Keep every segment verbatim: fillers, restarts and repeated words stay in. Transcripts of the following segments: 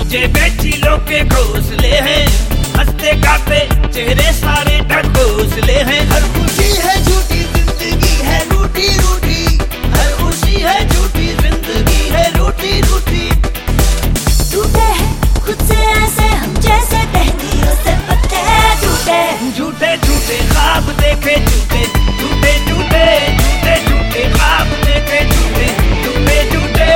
नीचे बैठी लोग के घोंसले हैं, हंसते गाते चेहरे सारे ढकोसले हैं। हर खुशी है झूठी जिंदगी है रूठी रूठी, हर खुशी है झूठी जिंदगी है रूठी रूठी। टूटे हैं खुद से ऐसे हम जैसे टहनियों से पत्ते टूटे, झूठे झूठे ख्वाब देखे झूठे झूठे झूठे झूठे झूठे ख्वाब देखे झूठे झूठे झूठे।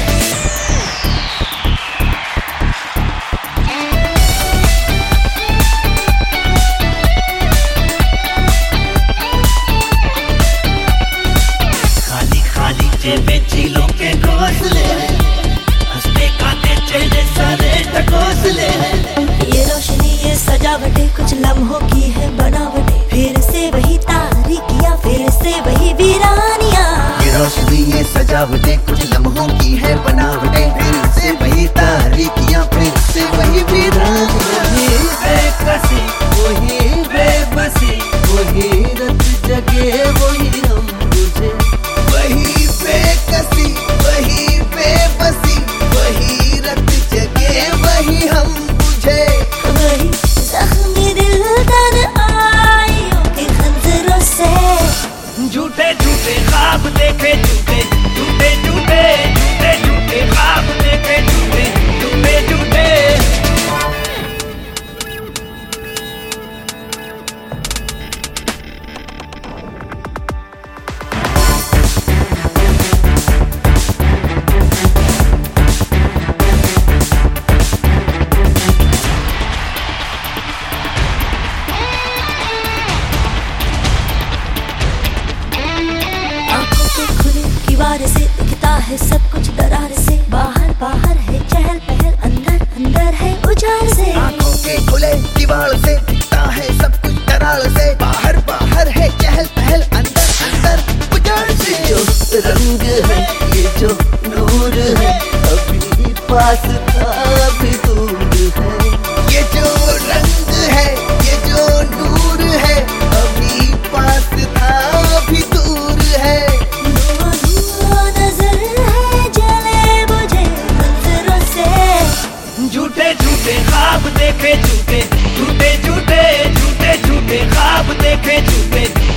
खाली खाली जेबें चीलों के घोंसले हैं, हंसते गाते चेहरे सारे ढकोसले हैं। ये रोशनी ये सजावटें कुछ लम्हों की है बनावटें, फिर से वही तारीकियां फिर से वही वीरानियां। ये रोशनी ये सजावटें कुछ लम्हों की है बनावटें, फिर से वही तारीकियां फिर से वही वीरानियां। वही बेकसी वही बेबसी, वही रत जगे वही हम तुझे। वही बेकसी वही बेबसी, वही रत जगे वही हम तुझे। वही जख्मी दिल दर आइयों के खंजरों से, झूठे झूठे ख्वाब देखे झूठे झूठे झूठे झूठे झूठे ख्वाब देखे झूठे झूठे झूठे। दीवार से दिखता है सब कुछ दरार से, बाहर बाहर है चहल पहल, अंदर अंदर है उजाड़ से। आंखों के खुले दीवार से दिखता है सब कुछ दरार से, बाहर बाहर है चहल पहल, अंदर अंदर उजाड़ से। जो रंग है ये जो नूर है, अभी पास था अभी दूर है। ये जो रंग है ये जो नूर है, अभी पास था अभी दूर है। झूठे झूठे ख्वाब देखे झूठे झूठे झूठे झूठे झूठे ख्वाब देखे झूठे